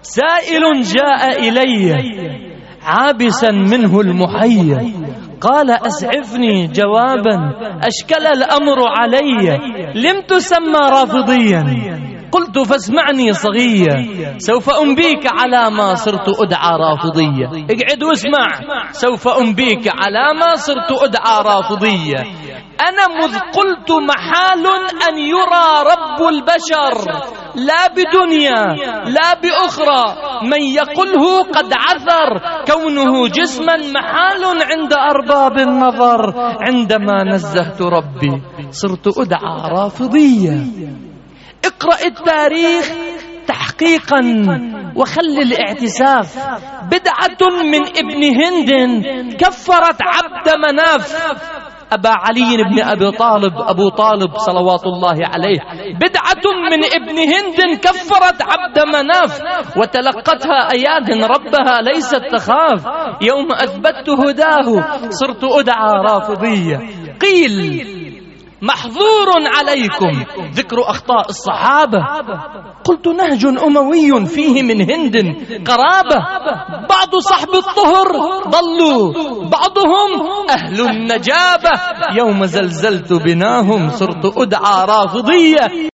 سائل جاء إلي عابسا منه المحيا، قال أسعفني جوابا أشكل الأمر علي، لم تسمى رافضيا؟ قلت فاسمعني صغيا، سوف أنبيك على ما صرت أدعى رافضية. اقعد واسمع، سوف أنبيك على ما صرت أدعى رافضية. أنا مذ قلت محال أن يرى رب البشر، لا بدنيا لا بأخرى، من يقله قد عثر، كونه جسما محال عند أرباب النظر. عندما نزهت ربي صرت أدعى رافضية. اقرأ التاريخ تحقيقا وخل الاعتساف. بدعة من ابن هند كفرت عبد مناف، أبا علي بن أبو طالب صلوات الله عليه. بدعة من ابن هند كفرت عبد مناف، وتلقتها أياد ربها ليست تخاف. يوم أثبت هداه صرت أدعى رافضية. قيل محظور عليكم ذكر أخطاء الصحابة، قلت نهج أموي فيه من هند قرابة. بعض صحب الطهر ضلوا، بعضهم أهل النجابة. يوم زلزلت بناهم صرت أدعى رافضية.